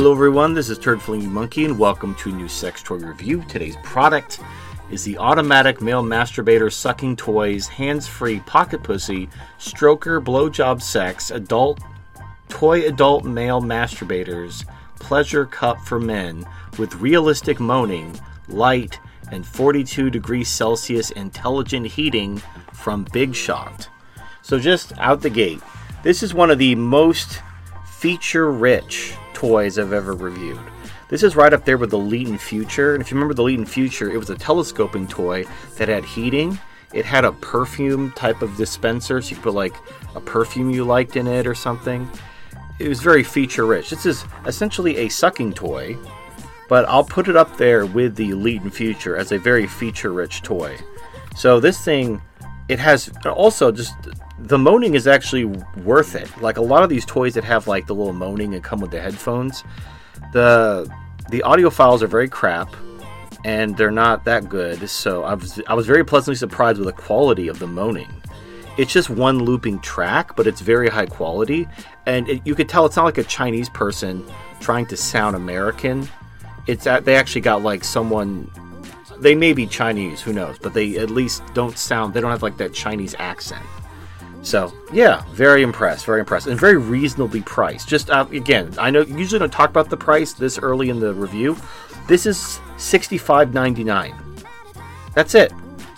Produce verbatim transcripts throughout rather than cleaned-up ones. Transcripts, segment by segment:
Hello everyone, this is Turd Flinging Monkey and welcome to a new sex toy review. Today's product is the Automatic Male Masturbator Sucking Toys Hands-Free Pocket Pussy Stroker Blowjob Sex Adult Toy Adult Male Masturbators Pleasure Cup for Men with realistic moaning, light, and forty-two degrees Celsius intelligent heating from Big Shot. So just out the gate, this is one of the most feature-rich toys I've ever reviewed. This is right up there with the Leeton Future. And if you remember the Leeton Future, it was a telescoping toy that had heating. It had a perfume type of dispenser, so you could put like a perfume you liked in it or something. It was very feature-rich. This is essentially a sucking toy, but I'll put it up there with the Leeton Future as a very feature-rich toy. So this thing, it has also just... the moaning is actually worth it. Like a lot of these toys that have like the little moaning and come with the headphones, the the audio files are very crap and they're not that good. So I was I was very pleasantly surprised with the quality of the moaning. It's just one looping track, but it's very high quality, and it, you could tell it's not like a Chinese person trying to sound American. It's they actually got like someone. They may be Chinese, who knows? But they at least don't sound. They don't have like that Chinese accent. So, yeah, very impressed, very impressed, and very reasonably priced. Just, uh, again, I know usually don't talk about the price this early in the review. This is sixty-five ninety-nine. That's it.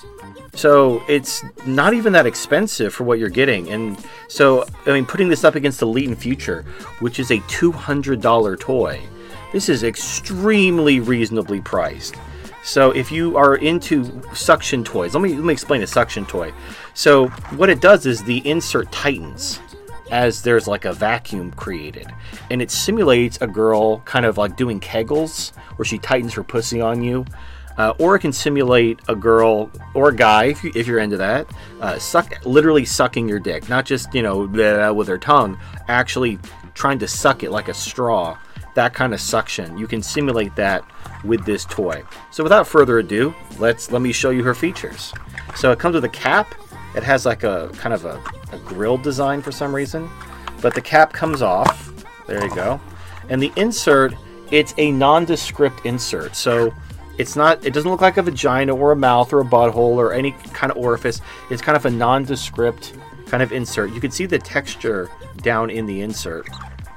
So, it's not even that expensive for what you're getting. And so, I mean, putting this up against the Leeton Future, which is a two hundred dollars toy, this is extremely reasonably priced. So if you are into suction toys, let me let me explain a suction toy. So what it does is the insert tightens as there's like a vacuum created, and it simulates a girl kind of like doing Kegels, where she tightens her pussy on you, uh, or it can simulate a girl or a guy if you if you're into that, uh, suck literally sucking your dick, not just you know with her tongue, actually trying to suck it like a straw. That kind of suction, you can simulate that with this toy. So without further ado, let's let me show you her features. So it comes with a cap. It has like a kind of a, a grill design for some reason, but the cap comes off. There you go. And the insert, it's a nondescript insert. So it's not. It doesn't look like a vagina or a mouth or a butthole or any kind of orifice. It's kind of a nondescript kind of insert. You can see the texture down in the insert.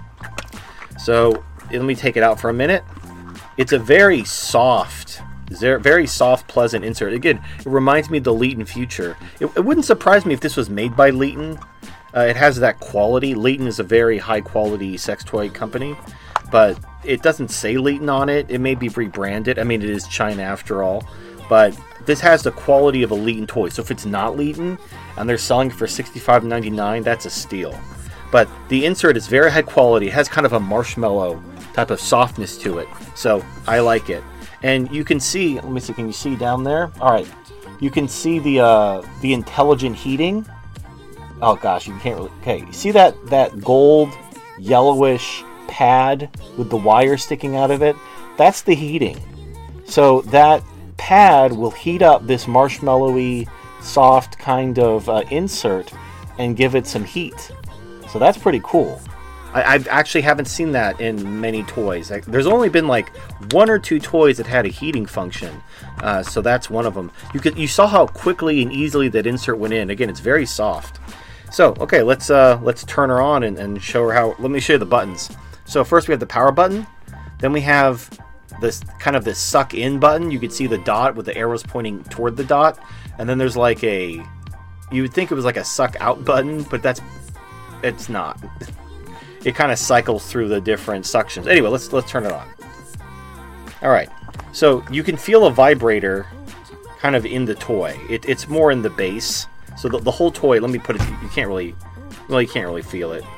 So let me take it out for a minute. It's a very soft, very soft, pleasant insert. Again, it reminds me of the Leeton Future. It, it wouldn't surprise me if this was made by Leeton. Uh, it has that quality. Leeton is a very high-quality sex toy company, but it doesn't say Leeton on it. It may be rebranded. I mean, it is China after all, but this has the quality of a Leeton toy. So if it's not Leeton and they're selling it for sixty-five ninety-nine, that's a steal. But the insert is very high quality. It has kind of a marshmallow type of softness to it. So I like it. And you can see, let me see, can you see down there? All right. You can see the uh, the intelligent heating. Oh gosh, you can't really, okay. See that, that gold yellowish pad with the wire sticking out of it? That's the heating. So that pad will heat up this marshmallowy, soft kind of uh, insert and give it some heat. So that's pretty cool. I, I actually haven't seen that in many toys. Like, there's only been like one or two toys that had a heating function. Uh, so that's one of them. You could you saw how quickly and easily that insert went in. Again, it's very soft. So okay, let's uh, let's turn her on and, and show her how. Let me show you the buttons. So first we have the power button. Then we have this kind of this suck in button. You can see the dot with the arrows pointing toward the dot. And then there's like a, you would think it was like a suck out button, but that's it's not. It kind of cycles through the different suctions. Anyway, let's let's turn it on. All right. So you can feel a vibrator kind of in the toy. It, it's more in the base. So the, the whole toy, let me put it, you can't really, well, you can't really feel it.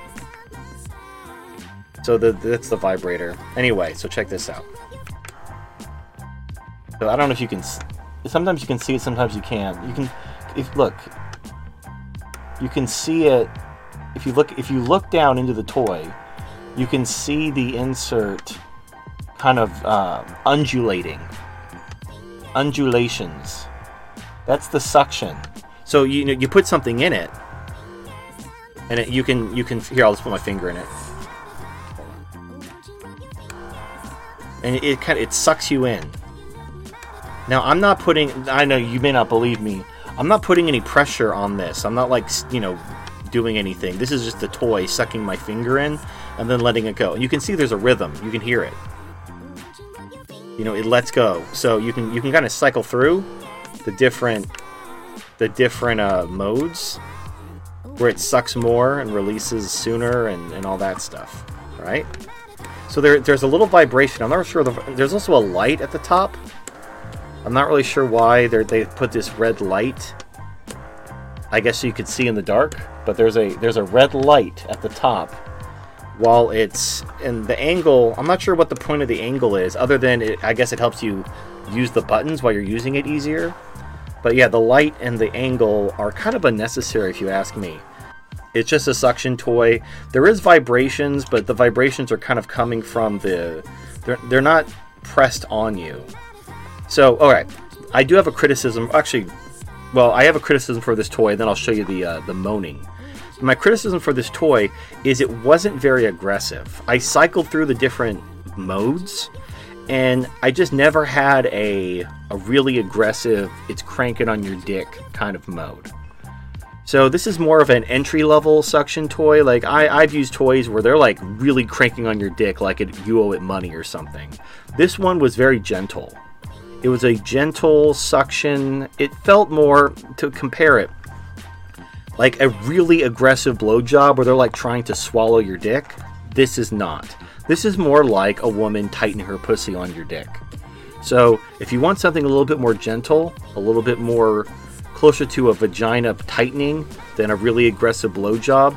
So the, that's the vibrator. Anyway, so check this out. So I don't know if you can, sometimes you can see it, sometimes you can't. You can, if look, you can see it. If you look, if you look down into the toy, you can see the insert kind of uh, undulating, undulations. That's the suction. So you know, you put something in it, and it, you can you can here. I'll just put my finger in it. and it, it kind of it sucks you in. Now, I'm not putting, I know you may not believe me, I'm not putting any pressure on this. I'm not like, you know, doing anything. This is just the toy sucking my finger in and then letting it go. And you can see there's a rhythm. You can hear it. You know, it lets go. So you can you can kind of cycle through the different the different uh, modes where it sucks more and releases sooner and, and all that stuff. Right? So there there's a little vibration. I'm not sure. The, there's also a light at the top. I'm not really sure why they put this red light. I guess so you could see in the dark, but there's a there's a red light at the top. While it's in the angle, I'm not sure what the point of the angle is, other than it, I guess it helps you use the buttons while you're using it easier. But yeah, the light and the angle are kind of unnecessary if you ask me. It's just a suction toy. There is vibrations, but the vibrations are kind of coming from the... They're, they're not pressed on you. So, alright, I do have a criticism. Actually, well, I have a criticism for this toy, then I'll show you the uh, the moaning. My criticism for this toy is it wasn't very aggressive. I cycled through the different modes, and I just never had a, a really aggressive, it's cranking on your dick kind of mode. So this is more of an entry-level suction toy. Like, I, I've used toys where they're like really cranking on your dick like it, you owe it money or something. This one was very gentle. It was a gentle suction. It felt more, to compare it, like a really aggressive blowjob where they're like trying to swallow your dick. This is not. This is more like a woman tightening her pussy on your dick. So if you want something a little bit more gentle, a little bit more closer to a vagina tightening than a really aggressive blowjob,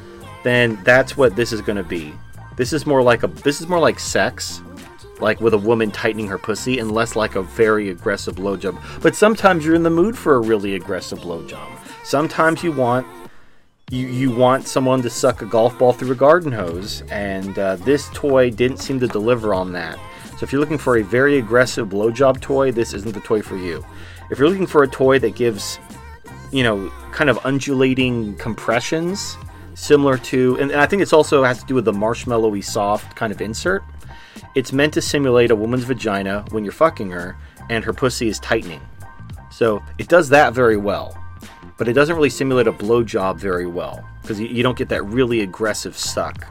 then that's what this is going to be. This is more like a. This is more like sex. Like with a woman tightening her pussy, and less like a very aggressive blowjob. But sometimes you're in the mood for a really aggressive blowjob. Sometimes you want you you want someone to suck a golf ball through a garden hose, and uh, this toy didn't seem to deliver on that. So if you're looking for a very aggressive blowjob toy, this isn't the toy for you. If you're looking for a toy that gives, you know, kind of undulating compressions, similar to, and, and I think it's also has to do with the marshmallowy soft kind of insert. It's meant to simulate a woman's vagina when you're fucking her, and her pussy is tightening. So it does that very well, but it doesn't really simulate a blowjob very well, because you, you don't get that really aggressive suck.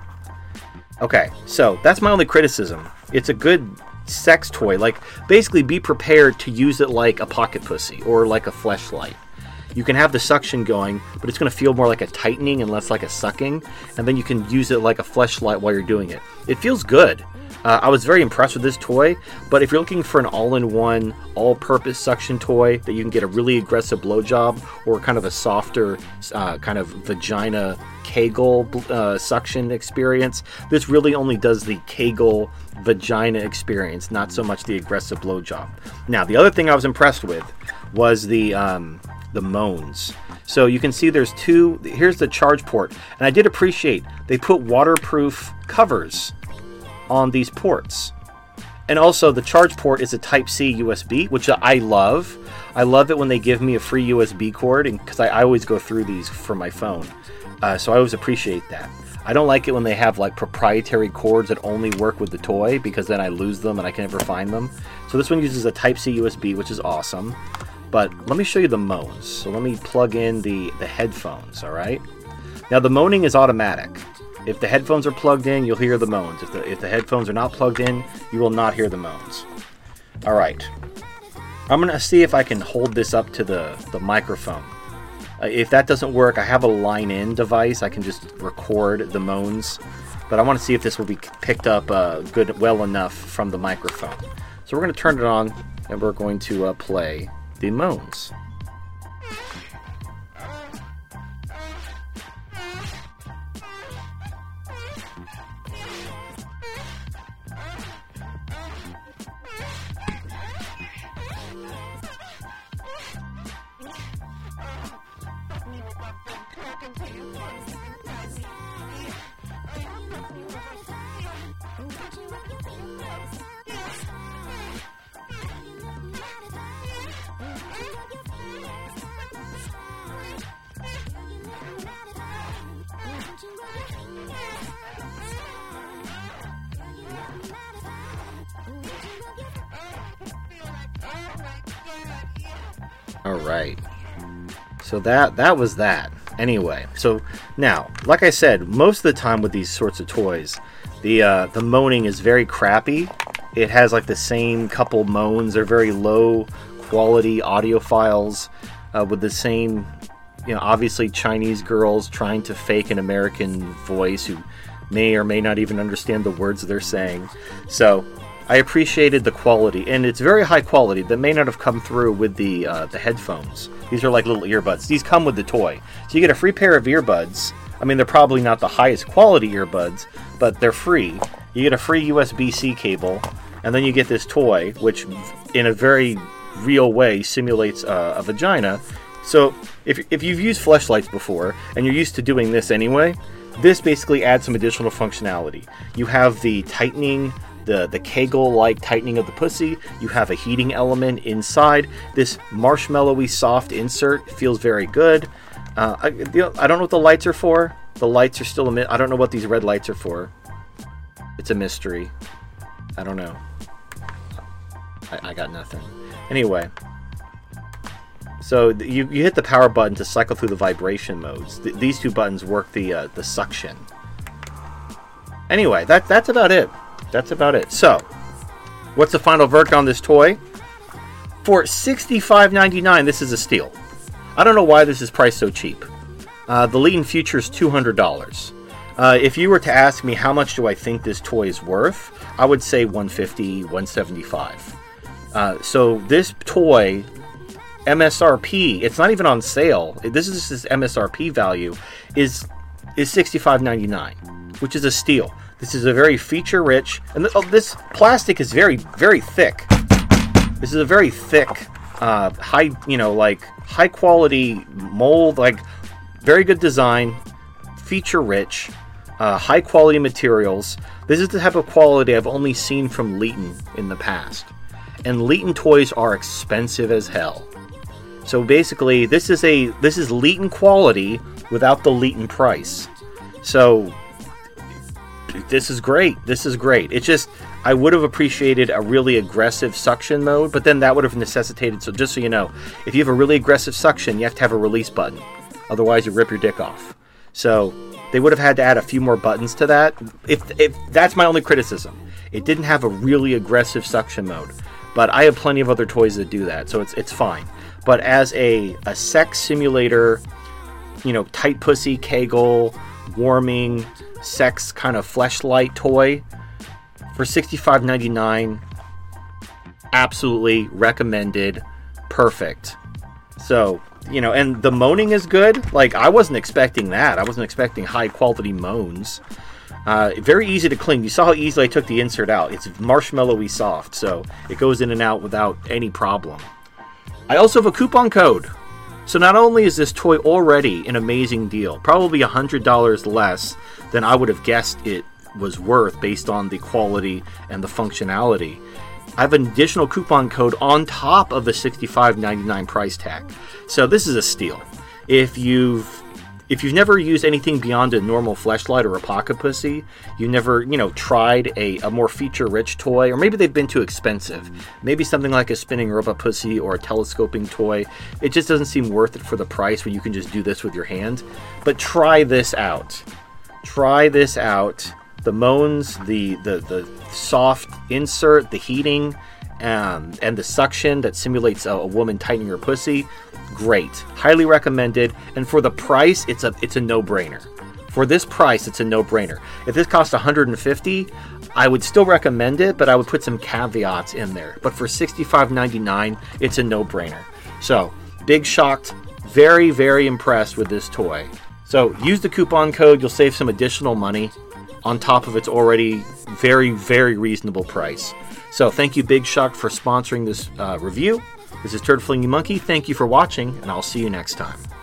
Okay, so that's my only criticism. It's a good sex toy. Like, basically be prepared to use it like a pocket pussy, or like a fleshlight. You can have the suction going, but it's going to feel more like a tightening and less like a sucking, and then you can use it like a fleshlight while you're doing it. It feels good. Uh, I was very impressed with this toy, but if you're looking for an all-in-one, all-purpose suction toy that you can get a really aggressive blowjob or kind of a softer uh, kind of vagina Kegel uh, suction experience, this really only does the Kegel vagina experience, not so much the aggressive blowjob. Now, the other thing I was impressed with was the um, the moans. So you can see there's two. Here's the charge port, and I did appreciate they put waterproof covers on these ports. And also the charge port is a Type C U S B, which I love. I love it when they give me a free U S B cord, because I, I always go through these for my phone. Uh, so I always appreciate that. I don't like it when they have like proprietary cords that only work with the toy, because then I lose them and I can never find them. So this one uses a Type C U S B, which is awesome. But let me show you the moans. So let me plug in the, the headphones, all right? Now the moaning is automatic. If the headphones are plugged in, you'll hear the moans. If the, if the headphones are not plugged in, you will not hear the moans. All right. I'm going to see if I can hold this up to the, the microphone. Uh, if that doesn't work, I have a line-in device. I can just record the moans. But I want to see if this will be picked up uh, good, well enough from the microphone. So we're going to turn it on, and we're going to uh, play the moans. All right. So that that was that. Anyway, so now, like I said, most of the time with these sorts of toys, the uh, the moaning is very crappy. It has like the same couple moans. They're very low quality audio files uh, with the same, you know, obviously Chinese girls trying to fake an American voice who may or may not even understand the words they're saying. So I appreciated the quality, and it's very high quality. That may not have come through with the uh, the headphones. These are like little earbuds. These come with the toy. So you get a free pair of earbuds. I mean, they're probably not the highest quality earbuds, but they're free. You get a free U S B C cable, and then you get this toy, which in a very real way simulates uh, a vagina. So if, if you've used Fleshlights before, and you're used to doing this anyway, this basically adds some additional functionality. You have the tightening, the, the Kegel-like tightening of the pussy. You have a heating element inside. This marshmallowy soft insert feels very good. Uh, I, I don't know what the lights are for. The lights are still a mi- I don't know what these red lights are for. It's a mystery. I don't know. I, I got nothing. Anyway. So you, you hit the power button to cycle through the vibration modes. Th- these two buttons work the uh, the suction. Anyway, that that's about it. That's about it. So, what's the final verdict on this toy? For sixty-five ninety-nine, this is a steal. I don't know why this is priced so cheap. Uh, the Leton Future is two hundred dollars. Uh, if you were to ask me how much do I think this toy is worth, I would say one hundred fifty dollars, one hundred seventy-five dollars. Uh, so this toy, M S R P, it's not even on sale. This is just this M S R P value, is is sixty-five ninety-nine, which is a steal. This is a very feature-rich, and th- oh, this plastic is very, very thick. This is a very thick, uh, high, you know, like high-quality mold, like very good design, feature-rich, uh, high-quality materials. This is the type of quality I've only seen from Leton in the past. And Leton toys are expensive as hell. So basically, this is a this is Leton quality without the Leton price. So this is great. This is great. It's just, I would have appreciated a really aggressive suction mode, but then that would have necessitated, so just so you know, if you have a really aggressive suction, you have to have a release button. Otherwise, you rip your dick off. So they would have had to add a few more buttons to that. If, if that's my only criticism. It didn't have a really aggressive suction mode. But I have plenty of other toys that do that, so it's it's fine. But as a, a sex simulator, you know, tight pussy, Kegel, warming, sex kind of fleshlight toy, for sixty-five ninety-nine, absolutely recommended, perfect. So, you know, and the moaning is good. Like, I wasn't expecting that. I wasn't expecting high quality moans. Uh, very easy to clean. You saw how easily I took the insert out. It's marshmallowy soft, so it goes in and out without any problem. I also have a coupon code. So not only is this toy already an amazing deal, probably one hundred dollars less than I would have guessed it was worth based on the quality and the functionality, I have an additional coupon code on top of the sixty-five ninety-nine price tag. So this is a steal. If you've If you've never used anything beyond a normal fleshlight or a pocket pussy, you've never, you know, tried a, a more feature-rich toy, or maybe they've been too expensive. Maybe something like a spinning robot pussy or a telescoping toy. It just doesn't seem worth it for the price where you can just do this with your hand. But try this out. Try this out. The moans, the, the, the soft insert, the heating, um, and the suction that simulates a, a woman tightening her pussy. Great. Highly recommended. And for the price, it's a it's a no-brainer. For this price, it's a no-brainer. If this cost one hundred fifty dollars, I would still recommend it, but I would put some caveats in there. But for sixty-five ninety-nine, it's a no-brainer. So, big shocked. Very, very impressed with this toy. So, use the coupon code. You'll save some additional money on top of its already very, very reasonable price. So, thank you, Big Shock, for sponsoring this uh, review. This is Turd Flinging Monkey. Thank you for watching, and I'll see you next time.